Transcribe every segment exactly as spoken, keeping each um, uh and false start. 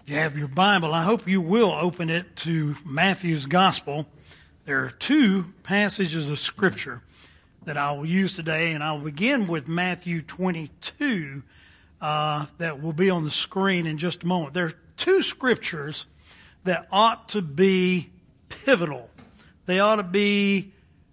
You have your Bible. I hope you will open it to Matthew's Gospel. There are two passages of Scripture that I will use today, and I'll begin with Matthew twenty-two uh, that will be on the screen in just a moment. There are two Scriptures that ought to be pivotal. They ought to be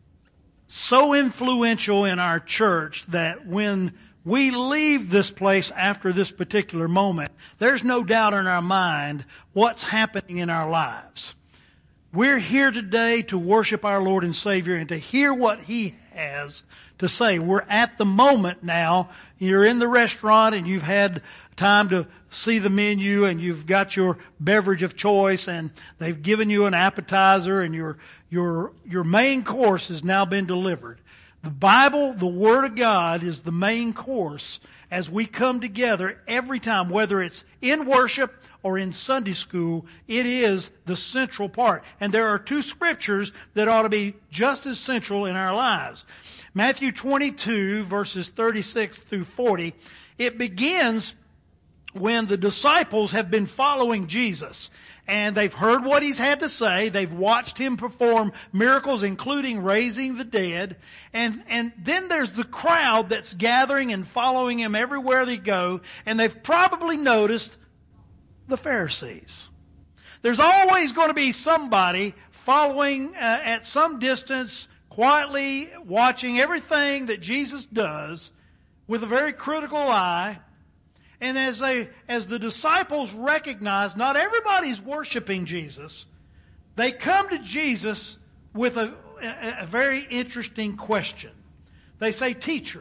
so influential in our church that when we leave this place after this particular moment, there's no doubt in our mind what's happening in our lives. We're here today to worship our Lord and Savior and to hear what He has to say. We're at the moment now. You're in the restaurant and you've had time to see the menu and you've got your beverage of choice and they've given you an appetizer and your, your, your main course has now been delivered. The Bible, the Word of God, is the main course as we come together every time, whether it's in worship or in Sunday school. It is the central part. And there are two scriptures that ought to be just as central in our lives. Matthew twenty-two, verses thirty-six through forty, it begins when the disciples have been following Jesus. And they've heard what He's had to say. They've watched Him perform miracles, including raising the dead. And, and then there's the crowd that's gathering and following Him everywhere they go. And they've probably noticed the Pharisees. There's always going to be somebody following uh, at some distance, quietly watching everything that Jesus does with a very critical eye. And as they, as the disciples recognize not everybody's worshiping Jesus, they come to Jesus with a, a, a very interesting question. They say, "Teacher,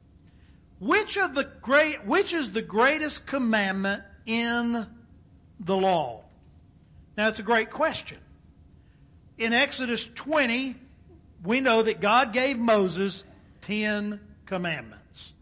which of the great, which is the greatest commandment in the law?" Now, it's a great question. In Exodus twenty, we know that God gave Moses ten commandments.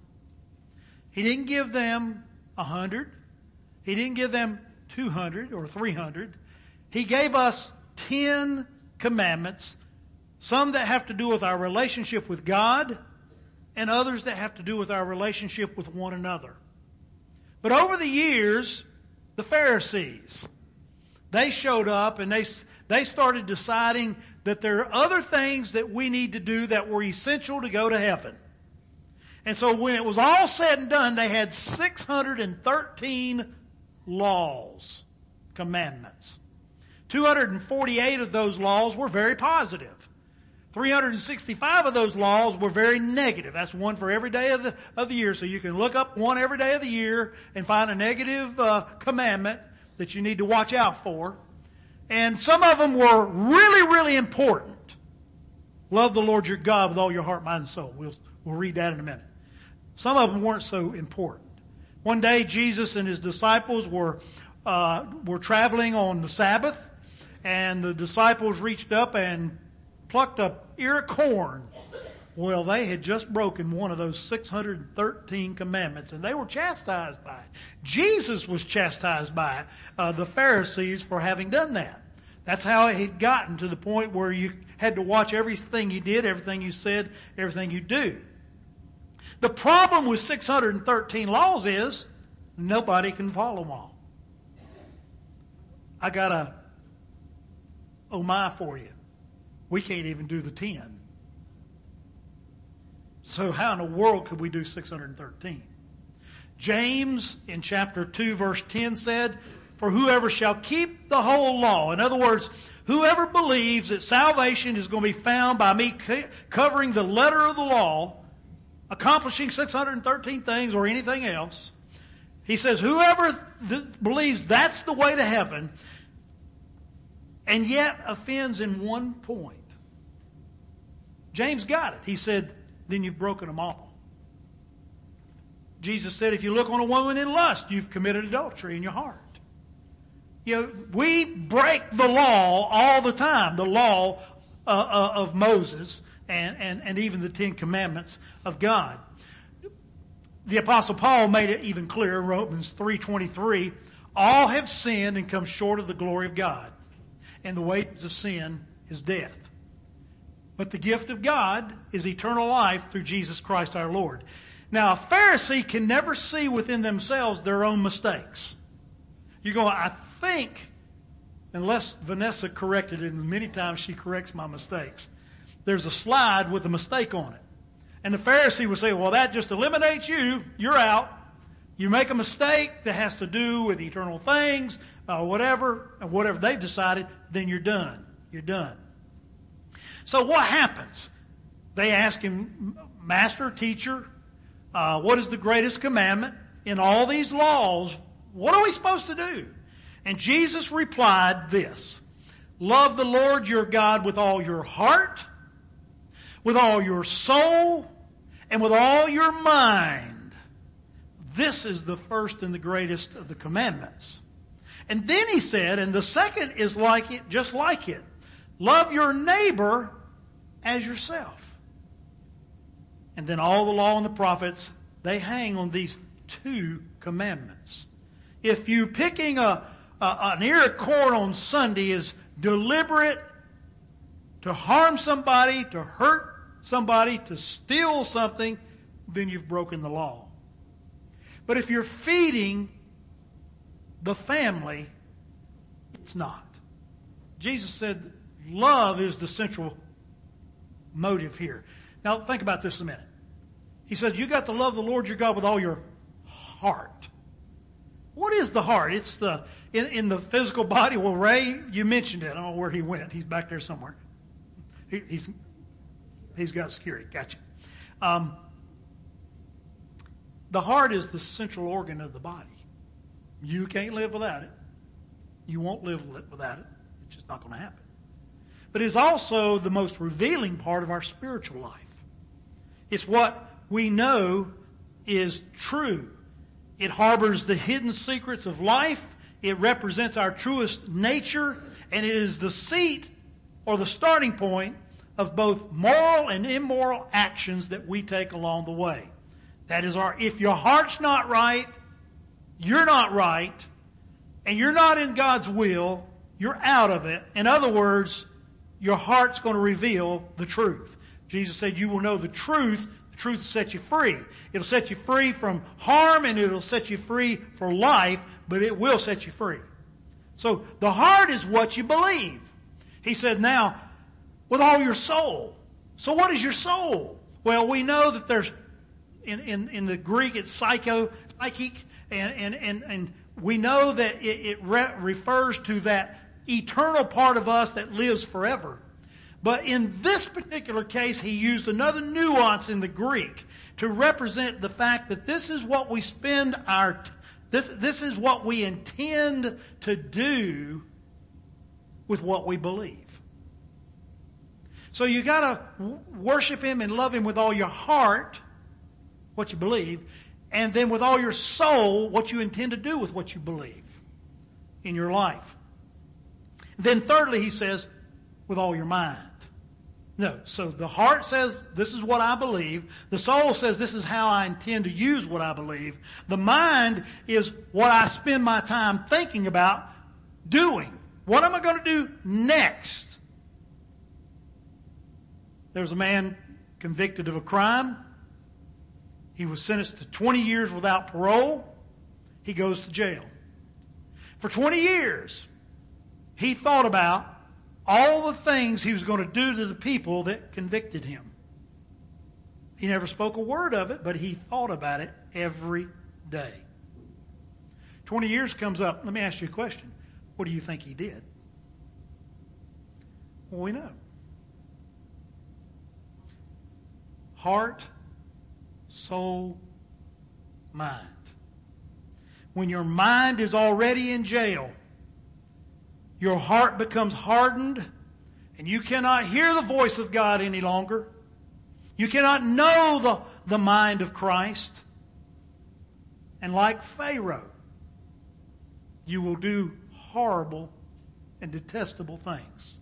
He didn't give them a hundred. He didn't give them two hundred or three hundred. He gave us ten commandments, some that have to do with our relationship with God and others that have to do with our relationship with one another. But over the years, the Pharisees, they showed up and they, they started deciding that there are other things that we need to do that were essential to go to heaven. And so when it was all said and done, they had six hundred thirteen laws, commandments. two hundred forty-eight of those laws were very positive. three hundred sixty-five of those laws were very negative. That's one for every day of the, of the year. So you can look up one every day of the year and find a negative uh, commandment that you need to watch out for. And some of them were really, really important. Love the Lord your God with all your heart, mind, and soul. We'll, we'll read that in a minute. Some of them weren't so important. One day, Jesus and His disciples were uh, were traveling on the Sabbath, and the disciples reached up and plucked a ear of corn. Well, they had just broken one of those six hundred thirteen commandments, and they were chastised by it. Jesus was chastised by uh, the Pharisees for having done that. That's how it had gotten to the point where you had to watch everything you did, everything you said, everything you do. The problem with six hundred thirteen laws is nobody can follow them all. I got a oh my for you. We can't even do the ten. So how in the world could we do six hundred thirteen? James in chapter two verse ten said, "For whoever shall keep the whole law," in other words, whoever believes that salvation is going to be found by me covering the letter of the law, accomplishing six hundred thirteen things or anything else, he says, whoever th- believes that's the way to heaven and yet offends in one point. James got it. He said, then you've broken them all. Jesus said, if you look on a woman in lust, you've committed adultery in your heart. You know, we break the law all the time, the law uh, uh, of Moses and, and, and even the Ten Commandments of God. The Apostle Paul made it even clearer in Romans three twenty-three. All have sinned and come short of the glory of God. And the wages of sin is death. But the gift of God is eternal life through Jesus Christ our Lord. Now, a Pharisee can never see within themselves their own mistakes. You go, I think, unless Vanessa corrected it, and many times she corrects my mistakes, there's a slide with a mistake on it. And the Pharisee would say, well, that just eliminates you. You're out. You make a mistake that has to do with eternal things, uh, whatever, and whatever they've decided, then you're done. You're done. So what happens? They ask him, Master, teacher, uh, what is the greatest commandment in all these laws? What are we supposed to do? And Jesus replied this: love the Lord your God with all your heart, with all your soul, and with all your mind. This is the first and the greatest of the commandments. And then he said, and the second is like it, just like it. Love your neighbor as yourself. And then all the law and the prophets, they hang on these two commandments. If you picking a, a an ear of corn on Sunday is deliberate to harm somebody, to hurt somebody, to steal something, then you've broken the law. But if you're feeding the family, it's not. Jesus said love is the central motive here. Now think about this a minute. He says you got to love the Lord your God with all your heart. What is the heart? It's the in, in the physical body. Well, Ray, you mentioned it. I don't know where he went. He's back there somewhere. He, he's he's got security. Gotcha. Um, the heart is the central organ of the body. You can't live without it. You won't live without it. It's just not going to happen. But it's also the most revealing part of our spiritual life. It's what we know is true. It harbors the hidden secrets of life. It represents our truest nature. And it is the seat or the starting point of both moral and immoral actions that we take along the way. That is our, if your heart's not right, you're not right, and you're not in God's will, you're out of it. In other words, your heart's going to reveal the truth. Jesus said you will know the truth. The truth will set you free. It'll set you free from harm, and it'll set you free for life, but it will set you free. So the heart is what you believe. He said, now, with all your soul. So what is your soul? Well, we know that there's, in, in, in the Greek, it's psycho, psychic, and, and, and, and we know that it, it re- refers to that eternal part of us that lives forever. But in this particular case, he used another nuance in the Greek to represent the fact that this is what we spend our, this, this is what we intend to do with what we believe. So you got to worship him and love him with all your heart, what you believe, and then with all your soul, what you intend to do with what you believe in your life. Then thirdly, he says, with all your mind. No, so the heart says, this is what I believe. The soul says, this is how I intend to use what I believe. The mind is what I spend my time thinking about doing. What am I going to do next? There was a man convicted of a crime. He was sentenced to twenty years without parole. He goes to jail. For twenty years, he thought about all the things he was going to do to the people that convicted him. He never spoke a word of it, but he thought about it every day. twenty years comes up. Let me ask you a question. What do you think he did? Well, we know. Heart, soul, mind. When your mind is already in jail, your heart becomes hardened, and you cannot hear the voice of God any longer. You cannot know the, the mind of Christ. And like Pharaoh, you will do horrible and detestable things.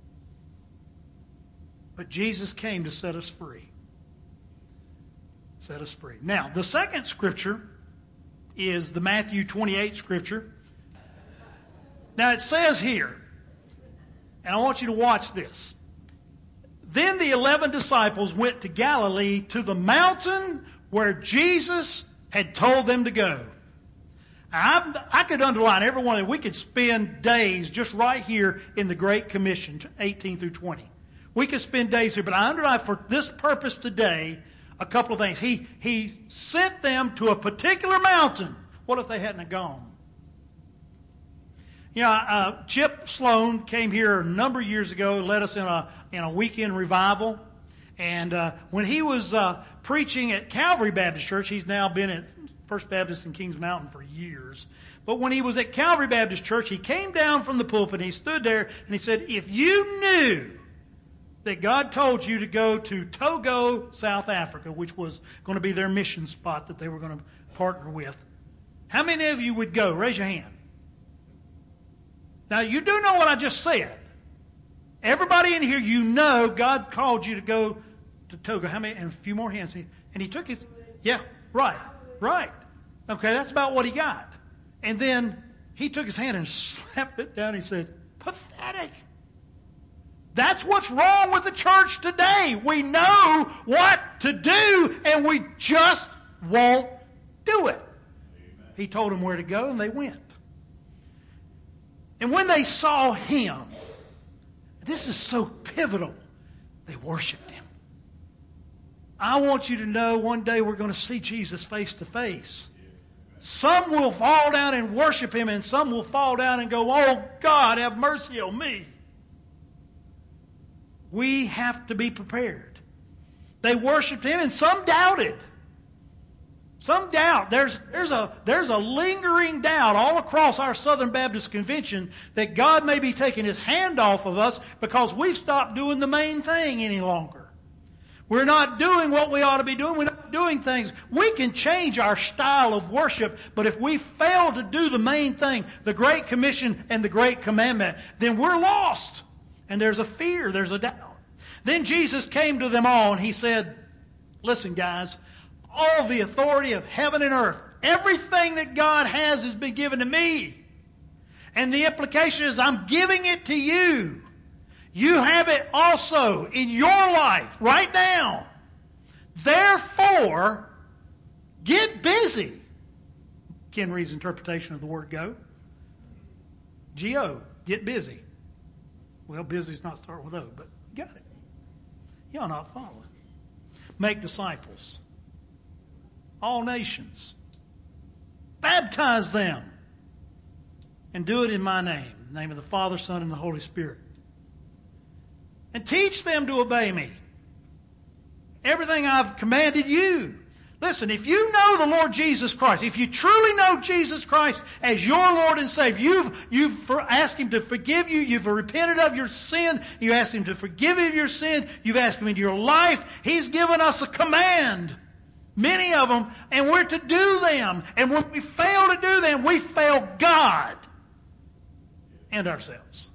But Jesus came to set us free. Set us free. Now, the second scripture is the Matthew twenty-eight scripture. Now it says here, and I want you to watch this. Then the eleven disciples went to Galilee to the mountain where Jesus had told them to go. I, I could underline every one of them. We could spend days just right here in the Great Commission, eighteen through twenty. We could spend days here, but I underline for this purpose today a couple of things. He, he sent them to a particular mountain. What if they hadn't gone? You know, uh, Chip Sloan came here a number of years ago, led us in a, in a weekend revival. And uh, when he was uh, preaching at Calvary Baptist Church, he's now been at First Baptist in Kings Mountain for years. But when he was at Calvary Baptist Church, he came down from the pulpit and he stood there and he said, if you knew that God told you to go to Togo, South Africa, which was going to be their mission spot that they were going to partner with, how many of you would go? Raise your hand. Now, you do know what I just said. Everybody in here, you know God called you to go to Togo. How many? And a few more hands. And he took his, yeah, right, right. Okay, that's about what he got. And then he took his hand and slapped it down. He said, pathetic. That's what's wrong with the church today. We know what to do, and we just won't do it. Amen. He told them where to go, and they went. And when they saw him, this is so pivotal, they worshiped him. I want you to know one day we're going to see Jesus face to face. Some will fall down and worship him, and some will fall down and go, oh, God, have mercy on me. We have to be prepared. They worshiped him, and some doubted. Some doubt. There's, there's, a, there's a lingering doubt all across our Southern Baptist Convention that God may be taking his hand off of us because we've stopped doing the main thing any longer. We're not doing what we ought to be doing. We're not doing things. We can change our style of worship, but if we fail to do the main thing, the Great Commission and the Great Commandment, then we're lost. And there's a fear, there's a doubt. Then Jesus came to them all and he said, listen guys, all the authority of heaven and earth, everything that God has has been given to me. And the implication is I'm giving it to you. You have it also in your life right now. Therefore, get busy. Ken Reed's interpretation of the word go. G O, get busy. Well, busy's not starting with O, but you got it. Y'all not following. Make disciples. All nations. Baptize them. And do it in my name. In the name of the Father, Son, and the Holy Spirit. And teach them to obey me. Everything I've commanded you. Listen, if you know the Lord Jesus Christ, if you truly know Jesus Christ as your Lord and Savior, you've, you've asked him to forgive you, you've repented of your sin, you asked him to forgive you of your sin, you've asked him into your life, he's given us a command. Many of them, and we're to do them. And when we fail to do them, we fail God and ourselves.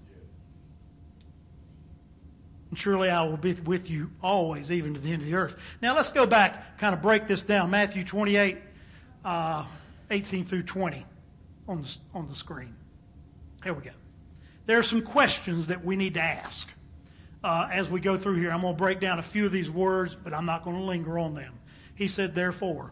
And surely I will be with you always, even to the end of the earth. Now let's go back, kind of break this down. Matthew twenty-eight, uh, eighteen through twenty on the, on the screen. Here we go. There are some questions that we need to ask uh, as we go through here. I'm going to break down a few of these words, but I'm not going to linger on them. He said, therefore.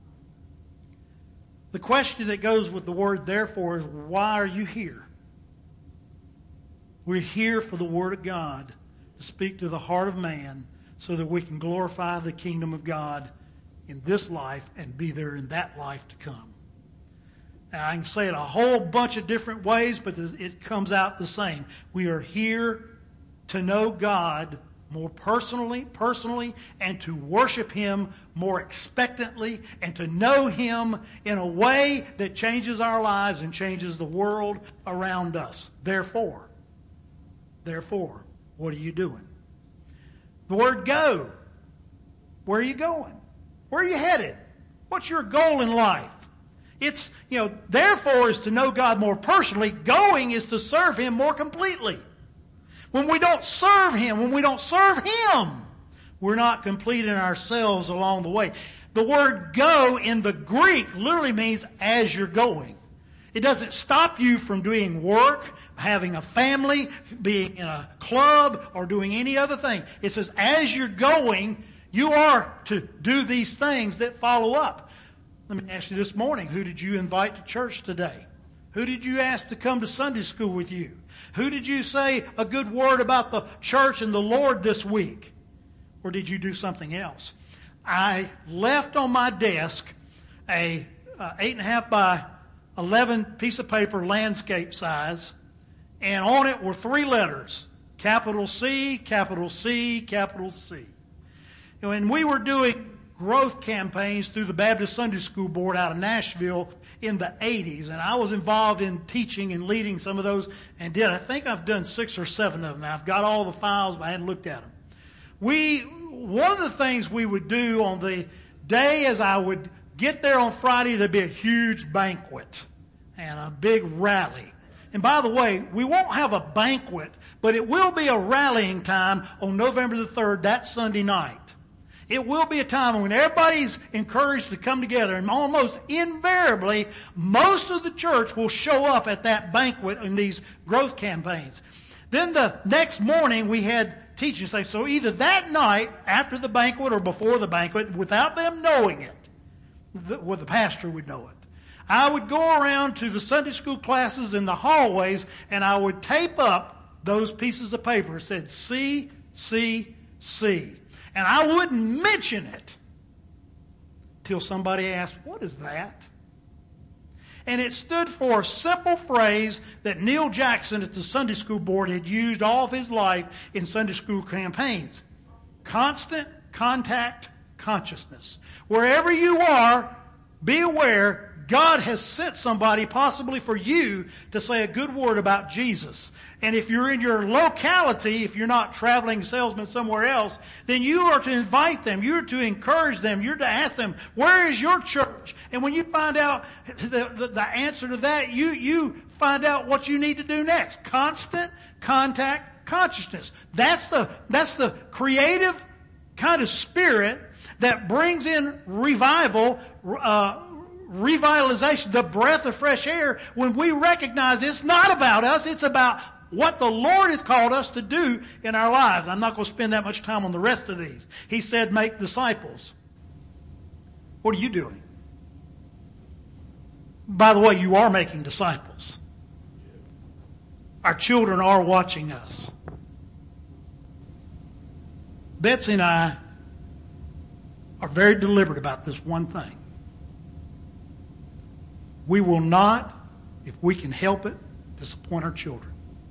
The question that goes with the word therefore is, why are you here? We're here for the Word of God to speak to the heart of man so that we can glorify the kingdom of God in this life and be there in that life to come. Now, I can say it a whole bunch of different ways, but it comes out the same. We are here to know God more personally, personally, and to worship him more expectantly, and to know him in a way that changes our lives and changes the world around us. Therefore, therefore, what are you doing? The word go. Where are you going? Where are you headed? What's your goal in life? It's, you know, therefore is to know God more personally. Going is to serve him more completely. When we don't serve him, when we don't serve him, we're not completing ourselves along the way. The word go in the Greek literally means as you're going. It doesn't stop you from doing work, having a family, being in a club, or doing any other thing. It says as you're going, you are to do these things that follow up. Let me ask you this morning, who did you invite to church today? Who did you ask to come to Sunday school with you? Who did you say a good word about the church and the Lord this week? Or did you do something else? I left on my desk a uh, eight and a half by eleven piece of paper, landscape size, and on it were three letters: capital C, capital C, capital C. And we were doing growth campaigns through the Baptist Sunday School Board out of Nashville in the eighties, and I was involved in teaching and leading some of those, and did I think I've done six or seven of them. Now, I've got all the files, but I hadn't looked at them. We, one of the things we would do on the day as I would get there on Friday, there'd be a huge banquet and a big rally. And by the way, we won't have a banquet, but it will be a rallying time on November the third, that Sunday night. It will be a time when everybody's encouraged to come together, and almost invariably, most of the church will show up at that banquet in these growth campaigns. Then the next morning, we had teaching say, so either that night, after the banquet, or before the banquet, without them knowing it, the, well, the pastor would know it, I would go around to the Sunday school classes in the hallways, and I would tape up those pieces of paper that said C, C, C. And I wouldn't mention it till somebody asked, what is that? And it stood for a simple phrase that Neil Jackson at the Sunday School Board had used all of his life in Sunday school campaigns. Constant contact consciousness. Wherever you are, be aware God has sent somebody, possibly for you, to say a good word about Jesus. And if you're in your locality, if you're not traveling salesman somewhere else, then you are to invite them. You're to encourage them. You're to ask them, where is your church? And when you find out the, the, the answer to that, you, you find out what you need to do next. Constant contact consciousness. That's the, that's the creative kind of spirit that brings in revival, uh, revitalization, the breath of fresh air, when we recognize it's not about us, it's about what the Lord has called us to do in our lives. I'm not going to spend that much time on the rest of these. He said, make disciples. What are you doing? By the way, you are making disciples. Our children are watching us. Betsy and I are very deliberate about this one thing. We will not, if we can help it, disappoint our children.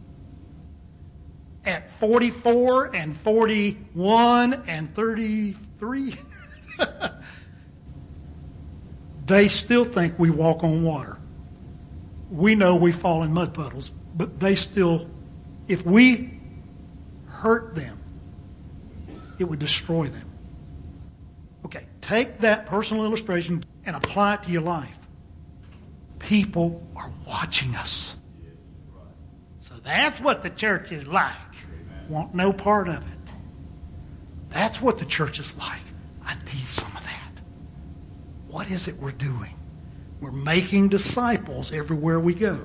At forty-four and forty-one and thirty-three, they still think we walk on water. We know we fall in mud puddles, but they still, if we hurt them, it would destroy them. Okay, take that personal illustration and apply it to your life. People are watching us. So that's what the church is like. Want no part of it. That's what the church is like. I need some of that. What is it we're doing? We're making disciples everywhere we go.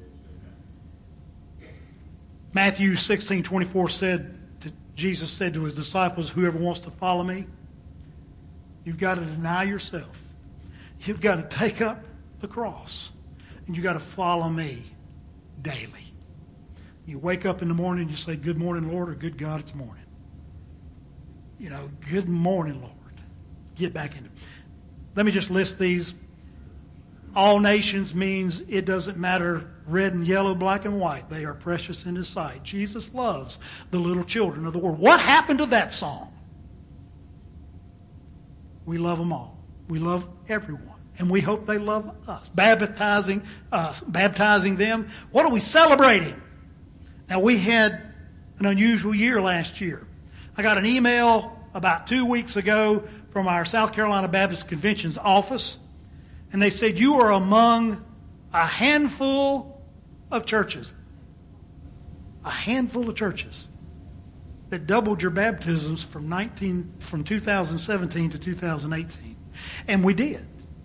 Matthew sixteen twenty-four said, to, Jesus said to his disciples, whoever wants to follow me, you've got to deny yourself. You've got to take up the cross. And you've got to follow me daily. You wake up in the morning and you say, good morning, Lord, or good God, it's morning. You know, good morning, Lord. Get back into it. Let me just list these. All nations means it doesn't matter red and yellow, black and white. They are precious in his sight. Jesus loves the little children of the world. What happened to that song? We love them all. We love everyone. And we hope they love us. Baptizing us, baptizing them. What are we celebrating? Now, we had an unusual year last year. I got an email about two weeks ago from our South Carolina Baptist Convention's office, and they said, you are among a handful of churches, a handful of churches that doubled your baptisms from nineteen from two thousand seventeen to two thousand eighteen. And we did.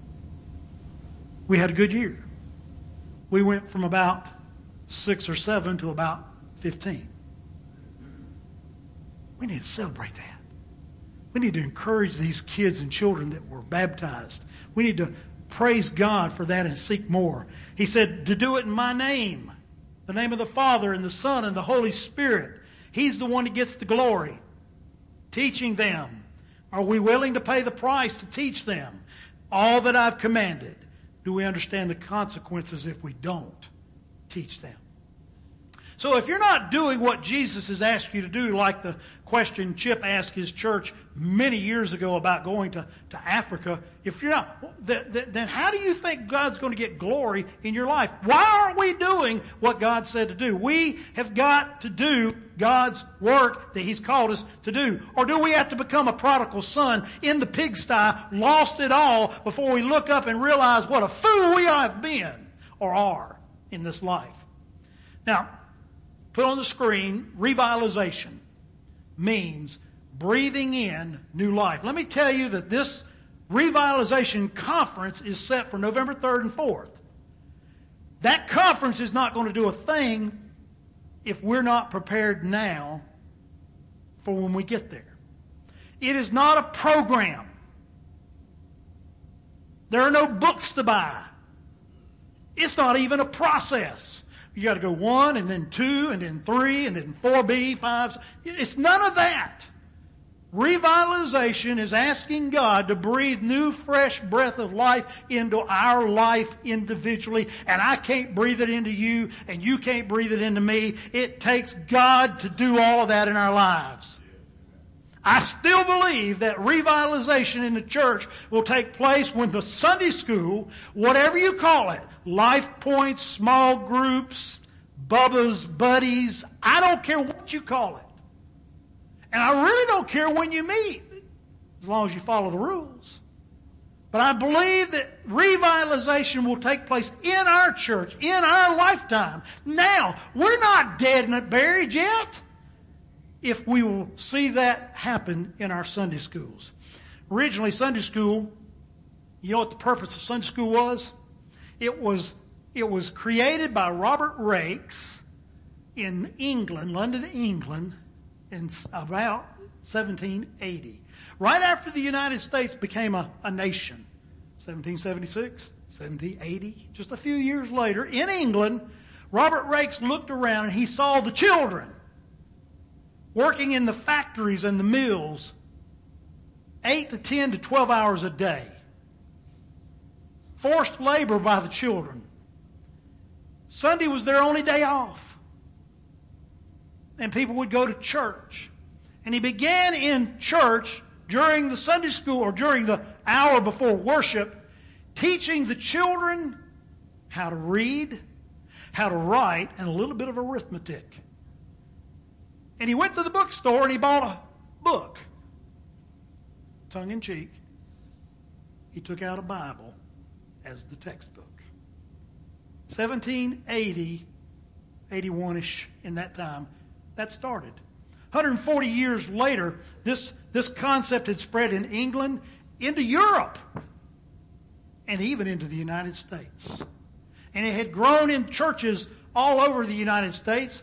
We had a good year. We went from about six or seven to about fifteen. We need to celebrate that. We need to encourage these kids and children that were baptized. We need to praise God for that and seek more. He said to do it in my name, the name of the Father and the Son and the Holy Spirit. He's the one that gets the glory. Teaching them. Are we willing to pay the price to teach them all that I've commanded? Do we understand the consequences if we don't teach them? So if you're not doing what Jesus has asked you to do, like the question Chip asked his church many years ago about going to, to Africa, if you're not, then how do you think God's going to get glory in your life? Why aren't we doing what God said to do? We have got to do God's work that He's called us to do. Or do we have to become a prodigal son in the pigsty, lost it all, before we look up and realize what a fool we have been or are in this life? Now, put on the screen, revitalization means breathing in new life. Let me tell you that this revitalization conference is set for November third and fourth. That conference is not going to do a thing if we're not prepared now for when we get there. It is not a program. There are no books to buy. It's not even a process. You got to go one, and then two, and then three, and then four B, five. It's none of that. Revitalization is asking God to breathe new, fresh breath of life into our life individually. And I can't breathe it into you, and you can't breathe it into me. It takes God to do all of that in our lives. I still believe that revitalization in the church will take place when the Sunday school, whatever you call it, Life Points, small groups, Bubba's buddies, I don't care what you call it. And I really don't care when you meet, as long as you follow the rules. But I believe that revitalization will take place in our church, in our lifetime. Now, we're not dead and buried yet. If we will see that happen in our Sunday schools. Originally, Sunday school, you know what the purpose of Sunday school was? It was, it was created by Robert Raikes in England, London, England, in about seventeen eighty. Right after the United States became a, a nation. seventeen seventy-six, seventeen eighty, just a few years later, in England, Robert Raikes looked around and he saw the children working in the factories and the mills eight to ten to twelve hours a day. Forced labor by the children. Sunday was their only day off. And people would go to church. And he began in church during the Sunday school or during the hour before worship, teaching the children how to read, how to write, and a little bit of arithmetic. And he went to the bookstore and he bought a book. Tongue in cheek. He took out a Bible as the textbook. seventeen eighty, eighty-one-ish in that time, that started. one hundred forty years later, this, this concept had spread in England, into Europe, and even into the United States. And it had grown in churches all over the United States,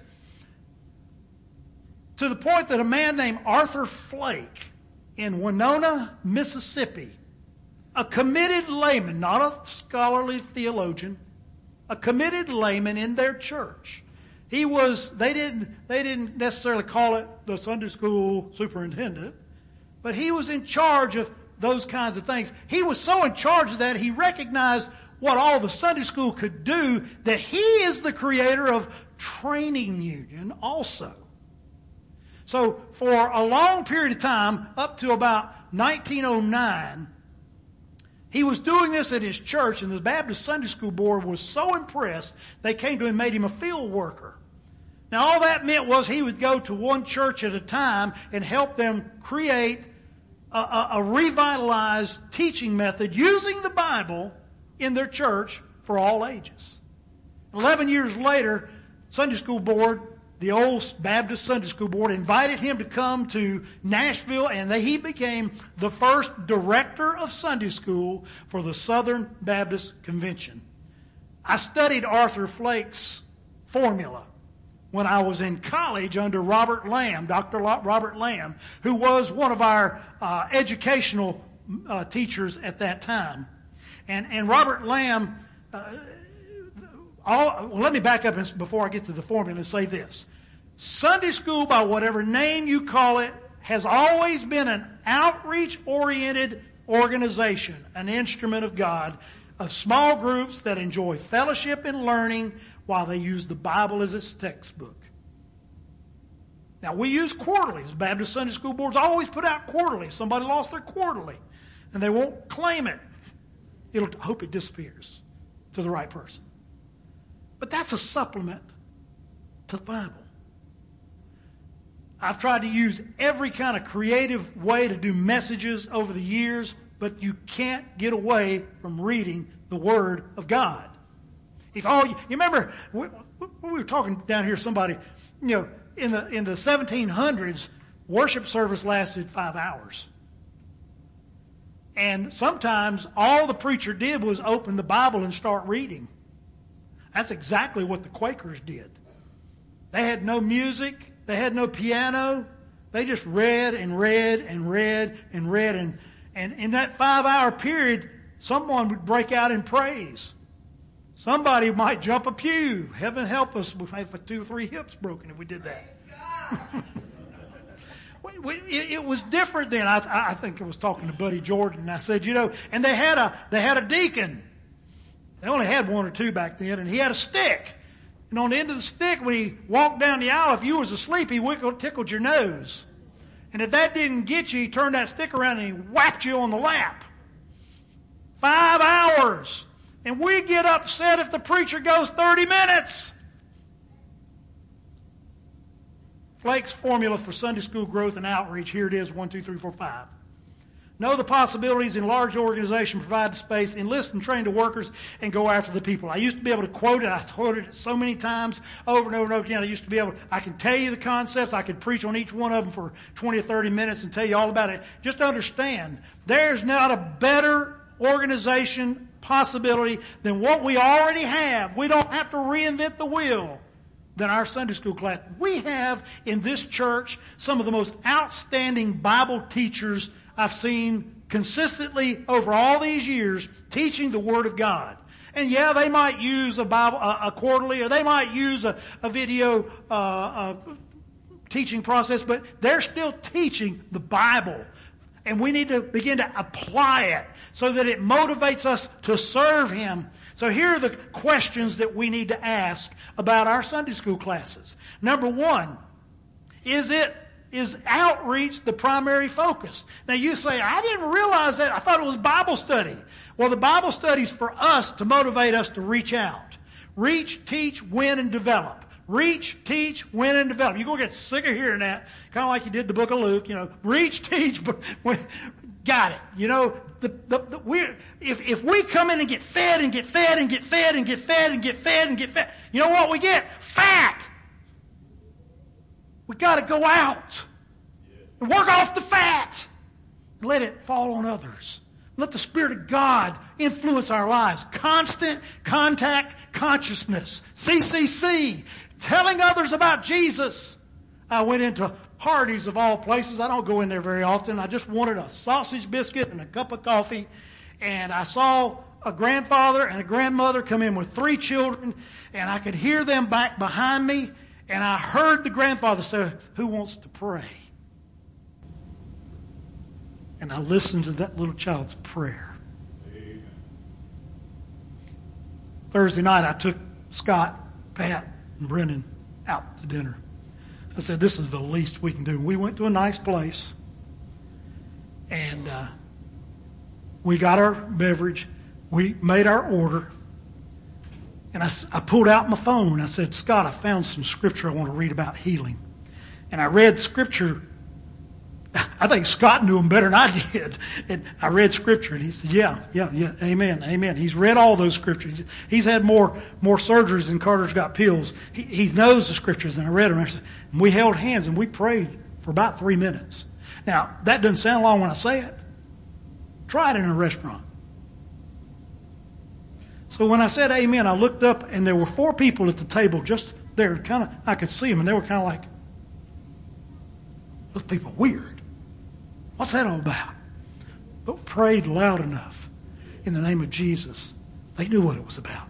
to the point that a man named Arthur Flake in Winona, Mississippi, a committed layman, not a scholarly theologian, a committed layman in their church. He was, they didn't, they didn't necessarily call it the Sunday school superintendent, but he was in charge of those kinds of things. He was so in charge of that, he recognized what all the Sunday school could do, that he is the creator of Training Union also. So for a long period of time, up to about nineteen oh nine, he was doing this at his church, and the Baptist Sunday School Board was so impressed, they came to him and made him a field worker. Now all that meant was he would go to one church at a time and help them create a, a, a revitalized teaching method using the Bible in their church for all ages. Eleven years later, Sunday School Board, the old Baptist Sunday School Board, invited him to come to Nashville, and they, he became the first director of Sunday school for the Southern Baptist Convention. I studied Arthur Flake's formula when I was in college under Robert Lamb, Doctor Robert Lamb, who was one of our uh, educational uh, teachers at that time. And, and Robert Lamb, uh, all, well, let me back up before I get to the formula and say this. Sunday school, by whatever name you call it, has always been an outreach-oriented organization, an instrument of God, of small groups that enjoy fellowship and learning while they use the Bible as its textbook. Now, we use quarterlies. Baptist Sunday School boards always put out quarterlies. Somebody lost their quarterly, and they won't claim it. It'll I hope it disappears to the right person. But that's a supplement to the Bible. I've tried to use every kind of creative way to do messages over the years, but you can't get away from reading the Word of God. If all you, you remember, we, we were talking down here, somebody, you know, in the in the seventeen hundreds, worship service lasted five hours. And sometimes all the preacher did was open the Bible and start reading. That's exactly what the Quakers did. They had no music. They had no piano. They just read and read and read and read. And, and in that five-hour period, someone would break out in praise. Somebody might jump a pew. Heaven help us. We'd have two or three hips broken if we did that. It was different then. I, I think I was talking to Buddy Jordan, and I said, you know, and they had a they had a deacon. They only had one or two back then, and he had a stick. And on the end of the stick, when he walked down the aisle, if you was asleep, he wiggled, tickled your nose. And if that didn't get you, he turned that stick around and he whacked you on the lap. Five hours. And we get upset if the preacher goes thirty minutes. Flake's formula for Sunday school growth and outreach. Here it is, one, two, three, four, five. Know the possibilities in large organization, provide the space, enlist and train the workers, and go after the people. I used to be able to quote it. I quoted it so many times over and over and over again. I used to be able, I can tell you the concepts. I could preach on each one of them for twenty or thirty minutes and tell you all about it. Just understand, there's not a better organization possibility than what we already have. We don't have to reinvent the wheel than our Sunday school class. We have in this church some of the most outstanding Bible teachers I've seen consistently over all these years teaching the Word of God. And yeah, they might use a Bible, a, a quarterly, or they might use a, a video uh, uh, teaching process, but they're still teaching the Bible. And we need to begin to apply it so that it motivates us to serve Him. So here are the questions that we need to ask about our Sunday school classes. Number one, is it is outreach the primary focus? Now you say, I didn't realize that. I thought it was Bible study. Well, the Bible study is for us to motivate us to reach out. Reach, teach, win, and develop. Reach, teach, win, and develop. You're going to get sick of hearing that, kind of like you did the book of Luke. You know, reach, teach, but got it. You know, the, the, the, we're, if, if we come in and get fed and get fed and get fed and get fed and get fed and get fed, you know what we get? Fat. We got to go out and work off the fat and let it fall on others. Let the Spirit of God influence our lives. Constant contact consciousness. C C C. Telling others about Jesus. I went into Hardee's of all places. I don't go in there very often. I just wanted a sausage biscuit and a cup of coffee. And I saw a grandfather and a grandmother come in with three children. And I could hear them back behind me. And I heard the grandfather say, who wants to pray? And I listened to that little child's prayer. Amen. Thursday night, I took Scott, Pat, and Brendan out to dinner. I said, this is the least we can do. We went to a nice place. And uh, we got our beverage. We made our order. And I, I pulled out my phone. I said, Scott, I found some scripture I want to read about healing. And I read scripture. I think Scott knew them better than I did. And I read scripture, and he said, yeah, yeah, yeah, amen, amen. He's read all those scriptures. He's had more more surgeries than Carter's got pills. He, he knows the scriptures, and I read them. And we held hands, and we prayed for about three minutes. Now, that doesn't sound long when I say it. Try it in a restaurant. So when I said amen, I looked up, and there were four people at the table just there. Kind of, I could see them, and they were kind of like, those people are weird. What's that all about? But prayed loud enough. in the name of Jesus, they knew what it was about.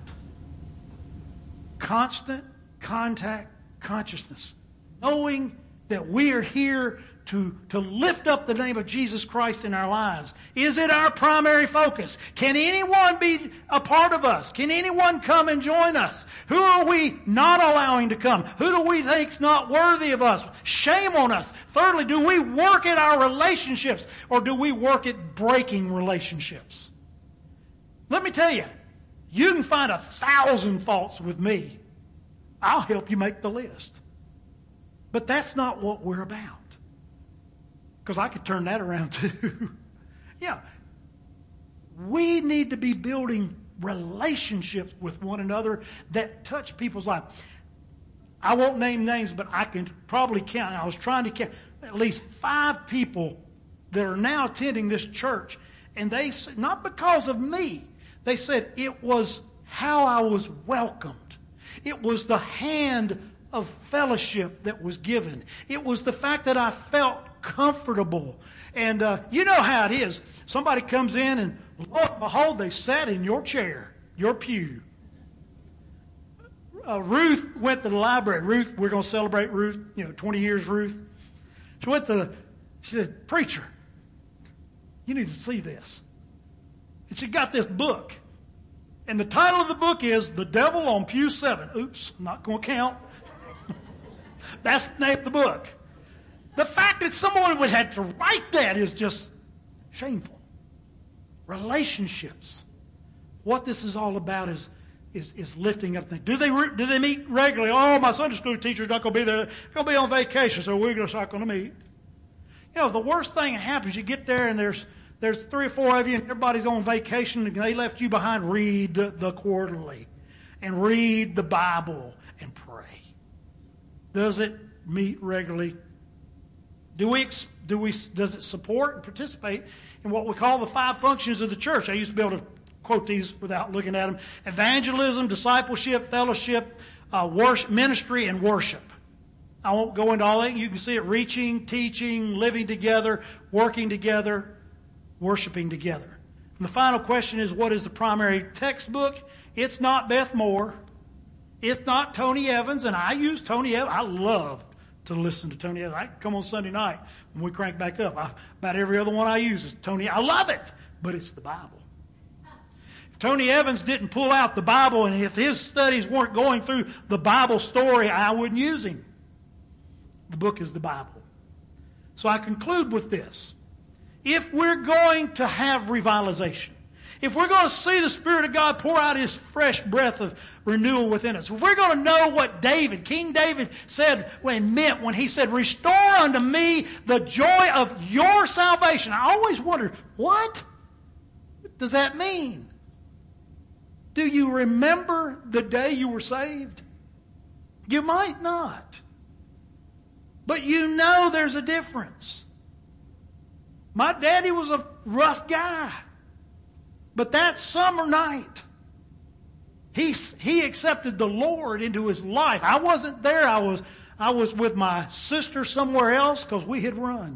Constant contact consciousness. Knowing that we are here to, to lift up the name of Jesus Christ in our lives. Is it our primary focus? Can anyone be a part of us? Can anyone come and join us? Who are we not allowing to come? Who do we think's not worthy of us? Shame on us. Thirdly, do we work at our relationships or do we work at breaking relationships? Let me tell you, you can find a thousand faults with me. I'll help you make the list. But that's not what we're about. Because I could turn that around too. Yeah. We need to be building relationships with one another that touch people's lives. I won't name names, but I can probably count. I was trying to count at least five people that are now attending this church. And they said, not because of me, they said it was how I was welcomed. It was the hand of fellowship that was given. It was the fact that I felt comfortable. And uh, you know how it is. Somebody comes in and, lo and behold, they sat in your chair, your pew. Uh, Ruth went to the library. Ruth, we're going to celebrate Ruth, you know, twenty years Ruth. She went to, she said, preacher, you need to see this. And she got this book. And the title of the book is The Devil on Pew seven. Oops, I'm not going to count. That's the name of the book. The fact that someone would have to write that is just shameful. Relationships. What this is all about is, is, is lifting up things. Do they, do they meet regularly? Oh, my Sunday school teacher's not going to be there. They're going to be on vacation, so we're just not going to meet. You know, the worst thing that happens, you get there and there's there's three or four of you and everybody's on vacation and they left you behind. Read the, the quarterly and read the Bible and pray. Does it meet regularly? Do we, do we, does it support and participate in what we call the five functions of the church? I used to be able to quote these without looking at them. Evangelism, discipleship, fellowship, uh, worship, ministry, and worship. I won't go into all that. You can see it: reaching, teaching, living together, working together, worshiping together. And the final question is, what is the primary textbook? It's not Beth Moore. It's not Tony Evans. And I use Tony Evans. I love to listen to Tony Evans. I come on Sunday night when we crank back up. I, about every other one I use is Tony. I love it, but it's the Bible. If Tony Evans didn't pull out the Bible, and if his studies weren't going through the Bible story, I wouldn't use him. The book is the Bible. So I conclude with this. If we're going to have revitalization, if we're going to see the Spirit of God pour out His fresh breath of renewal within us, if we're going to know what David, King David said when meant when he said, restore unto me the joy of your salvation. I always wondered, what does that mean? Do you remember the day you were saved? You might not. But you know there's a difference. My daddy was a rough guy. But that summer night, he, he accepted the Lord into his life. I wasn't there. I was, I was with my sister somewhere else because we had run.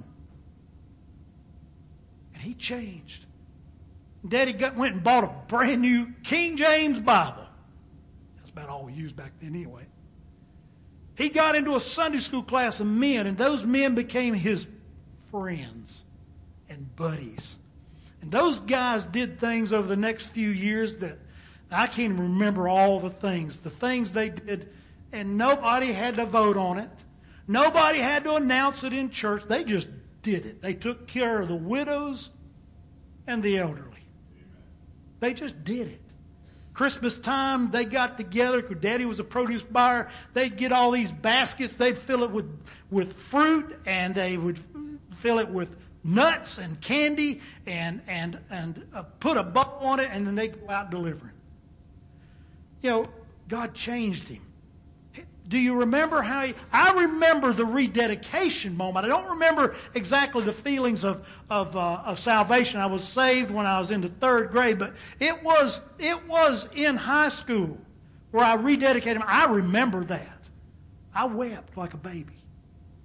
And he changed. Daddy got, went and bought a brand new King James Bible. That's about all we used back then anyway. He got into a Sunday school class of men, and those men became his friends and buddies. And those guys did things over the next few years that I can't even remember all the things. The things they did, and nobody had to vote on it. Nobody had to announce it in church. They just did it. They took care of the widows and the elderly. They just did it. Christmas time, they got together because Daddy was a produce buyer. They'd get all these baskets. They'd fill it with, with fruit, and they would fill it with nuts and candy and and and uh, put a bow on it, and then they'd go out delivering. You know, God changed him. Do you remember how he, I remember the rededication moment. I don't remember exactly the feelings of of, uh, of salvation. I was saved when I was in the third grade, but it was it was in high school where I rededicated him. I remember that. I wept like a baby.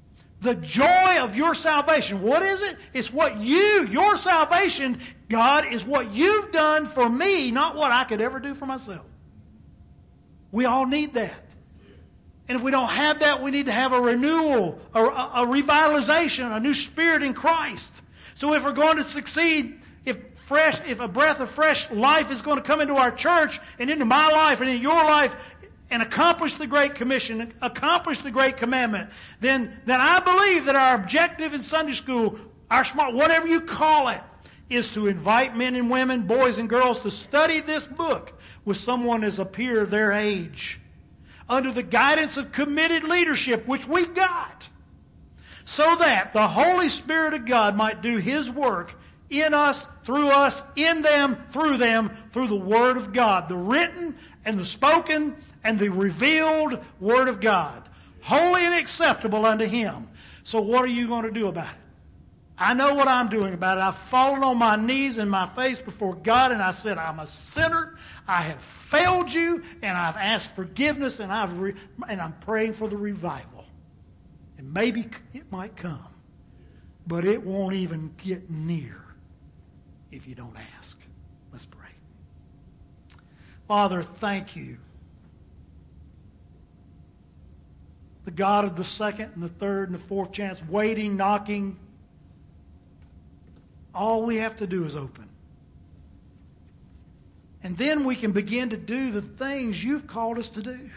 The joy of your salvation. What is it? It's what you, your salvation, God, is what you've done for me, not what I could ever do for myself. We all need that. And if we don't have that, we need to have a renewal, a, a revitalization, a new spirit in Christ. So if we're going to succeed, if fresh, if a breath of fresh life is going to come into our church and into my life and in your life, and accomplish the Great Commission, accomplish the Great Commandment, then, then I believe that our objective in Sunday school, our smart, whatever you call it, is to invite men and women, boys and girls, to study this book with someone as a peer of their age, under the guidance of committed leadership, which we've got, so that the Holy Spirit of God might do His work in us, through us, in them, through them, through the Word of God, the written and the spoken and the revealed Word of God, holy and acceptable unto Him. So what are you going to do about it? I know what I'm doing about it. I've fallen on my knees and my face before God, and I said, I'm a sinner. I have failed you, and I've asked forgiveness, and I've re- and I'm praying for the revival. And maybe it might come, but it won't even get near if you don't ask. Let's pray. Father, thank you. The God of the second and the third and the fourth chance, waiting, knocking. All we have to do is open. And then we can begin to do the things you've called us to do.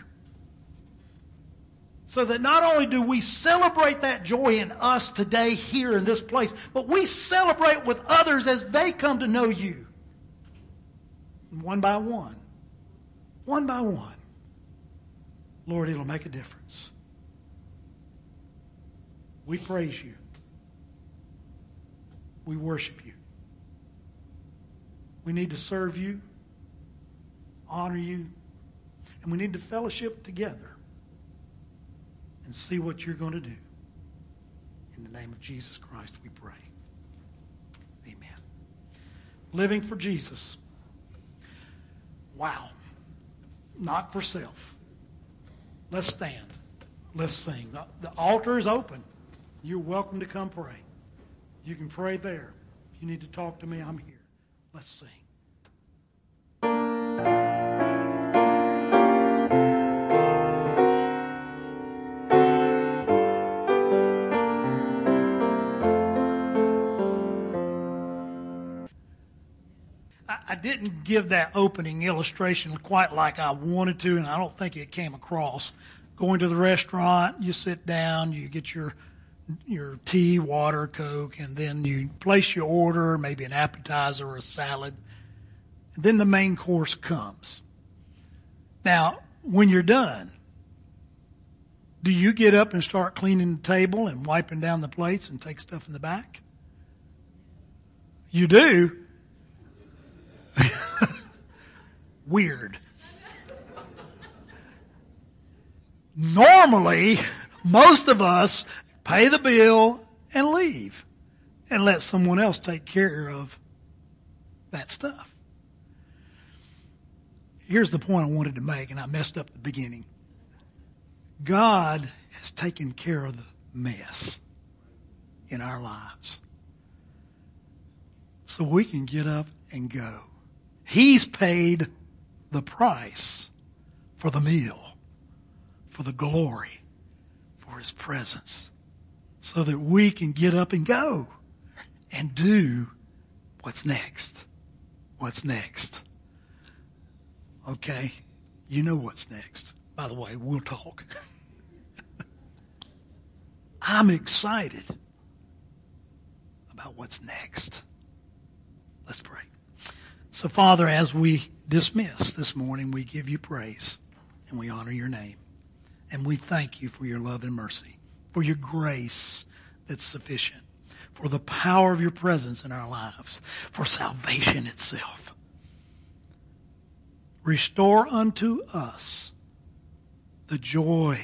So that not only do we celebrate that joy in us today here in this place, but we celebrate with others as they come to know you. One by one. One by one. Lord, it'll make a difference. We praise you. We worship you. We need to serve you, honor you, and we need to fellowship together and see what you're going to do. In the name of Jesus Christ we pray. Amen. Living for Jesus. Wow. Not for self. Let's stand. Let's sing. The, the altar is open. You're welcome to come pray. You can pray there. If you need to talk to me, I'm here. Let's sing. I didn't give that opening illustration quite like I wanted to, and I don't think it came across. Going to the restaurant, you sit down, you get your your tea, water, Coke, and then you place your order, maybe an appetizer or a salad. And then the main course comes. Now, when you're done, do you get up and start cleaning the table and wiping down the plates and take stuff in the back? You do? Weird. Normally, most of us pay the bill and leave and let someone else take care of that stuff. Here's the point I wanted to make, and I messed up the beginning. God has taken care of the mess in our lives, so we can get up and go. He's paid the price for the meal, for the glory, for His presence, so that we can get up and go and do what's next. What's next? Okay, you know what's next. By the way, we'll talk. I'm excited about what's next. Let's pray. So, Father, as we dismiss this morning, we give you praise and we honor your name. And we thank you for your love and mercy, for your grace that's sufficient, for the power of your presence in our lives, for salvation itself. Restore unto us the joy,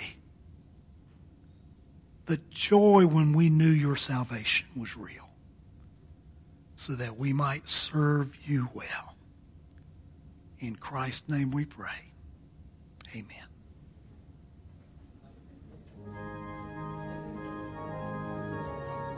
the joy when we knew your salvation was real, so that we might serve you well. In Christ's name we pray. Amen.